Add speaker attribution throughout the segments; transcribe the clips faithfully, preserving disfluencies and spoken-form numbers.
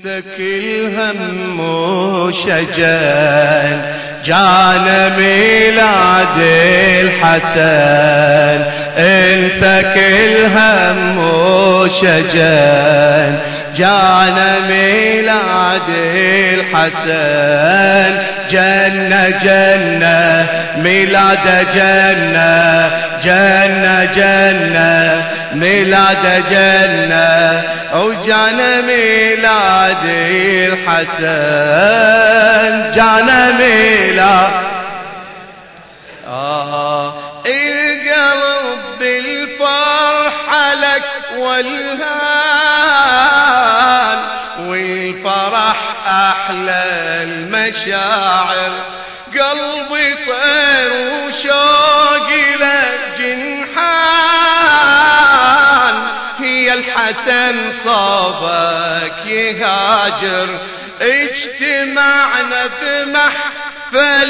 Speaker 1: كل هم وشجن جانا ميلاد الحسن، انسى كل هم وشجن جانا ميلاد الحسن. جنة جنة ميلاد جنة، جنة جنة ميلاد جنة، وجانا ميلاد الحسن، جانا ميلاد. آه القلب بالفرحة لك والهان، والفرح أحلى المشاعر، قلبي طير وشوقي لجنحان، هي الحسن صوبك يهاجر، اجتمعنا بمحفل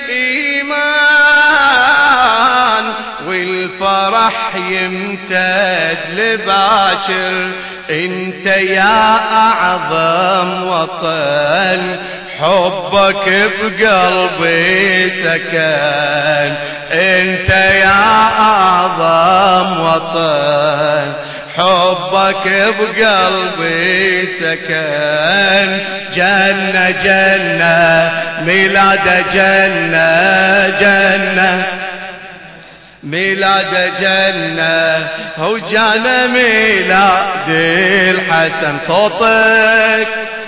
Speaker 1: الإيمان، والفرح يمتد لباكر، انت يا أعظم وطن، حبك بقلبي سكن، انت يا أعظم وطن، حبك بقلبي سكن. جنة جنة ميلاد جنة، جنة ميلاد جنة، وجانا ميلاد الحسن. صوتك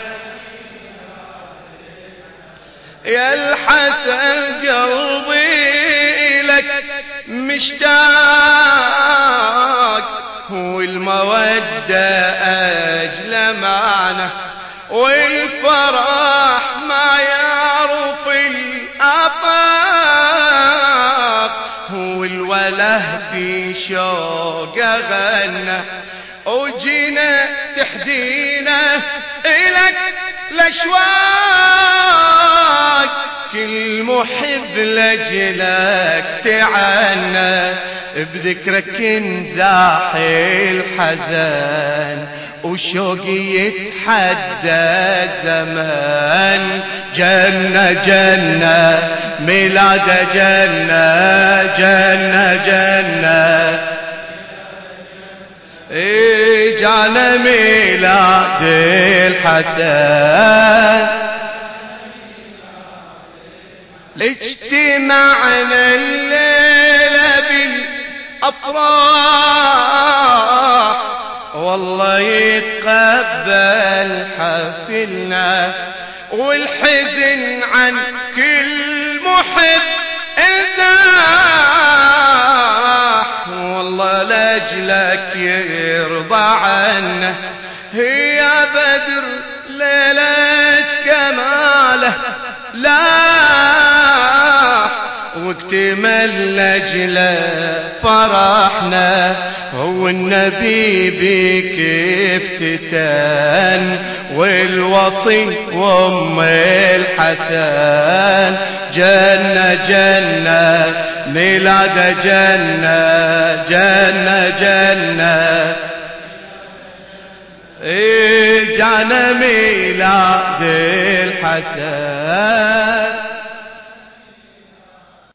Speaker 1: يا الحسن قلبي لك مشتاق، والمودة أجل معنى، والفرح ما يعرف الآفاق، والوله في شوق غنى، وجينا تحدينا إلك الأشواق، كل محب لجلك تعنى، بذكرك انزاح الحزن، وشوقي يتحدى الزمان. جنة جنة ميلاد جنة، جنة جنة، إيه جانا ميلاد الحسن، اجتمعنا الليلة بالأفراح، والله يتقبل حفلنا، والحزن عن كل محب ازاح، والله لاجلك يرضى عنه، هي بدر ليلة كماله لاح، واكتمل لاجله فرحنا، هو النبي بك افتتان، والوصي وام الحسن. جنة جنة ميلاد جنة، جنة جنة، إيه جانا ميلاد الحسن.